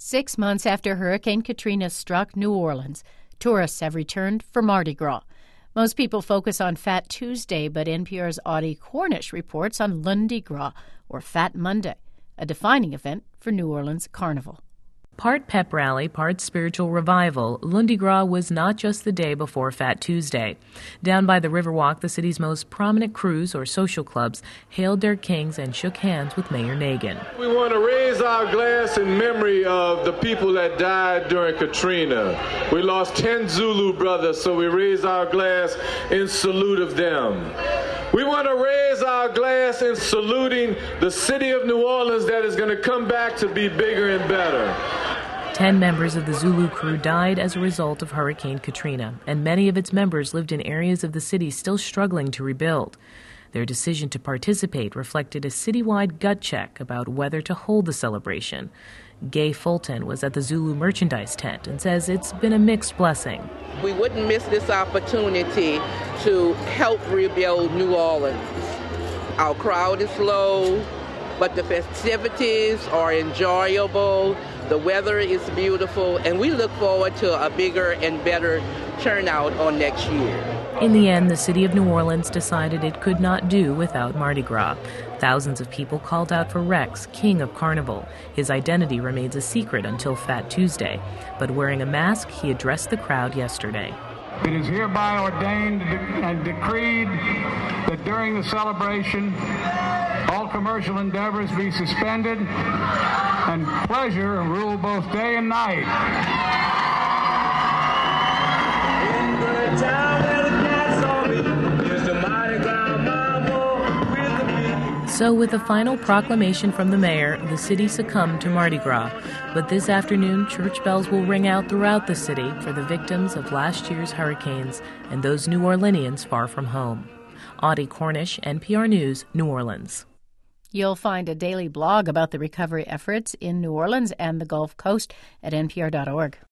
6 months after Hurricane Katrina struck New Orleans, tourists have returned for Mardi Gras. Most people focus on Fat Tuesday, but NPR's Audie Cornish reports on Lundi Gras, or Fat Monday, a defining event for New Orleans Carnival. Part pep rally, part spiritual revival, Lundi Gras was not just the day before Fat Tuesday. Down by the Riverwalk, the city's most prominent crews or social clubs hailed their kings and shook hands with Mayor Nagin. We want to raise our glass in memory of the people that died during Katrina. We lost 10 Zulu brothers, so we raise our glass in salute of them. We want to raise our glass in saluting the city of New Orleans that is going to come back to be bigger and better. 10 members of the Zulu crew died as a result of Hurricane Katrina, and many of its members lived in areas of the city still struggling to rebuild. Their decision to participate reflected a citywide gut check about whether to hold the celebration. Gay Fulton was at the Zulu merchandise tent and says it's been a mixed blessing. We wouldn't miss this opportunity to help rebuild New Orleans. Our crowd is low, but the festivities are enjoyable. The weather is beautiful, and we look forward to a bigger and better turnout on next year. In the end, the city of New Orleans decided it could not do without Mardi Gras. Thousands of people called out for Rex, king of Carnival. His identity remains a secret until Fat Tuesday, but wearing a mask, he addressed the crowd yesterday. It is hereby ordained and decreed that during the celebration, all commercial endeavors be suspended and pleasure rule both day and night. In the town where the cats on me, is the Mardi Gras mambo with the beat. So with a final proclamation from the mayor, the city succumbed to Mardi Gras. But this afternoon, church bells will ring out throughout the city for the victims of last year's hurricanes and those New Orleanians far from home. Audie Cornish, NPR News, New Orleans. You'll find a daily blog about the recovery efforts in New Orleans and the Gulf Coast at npr.org.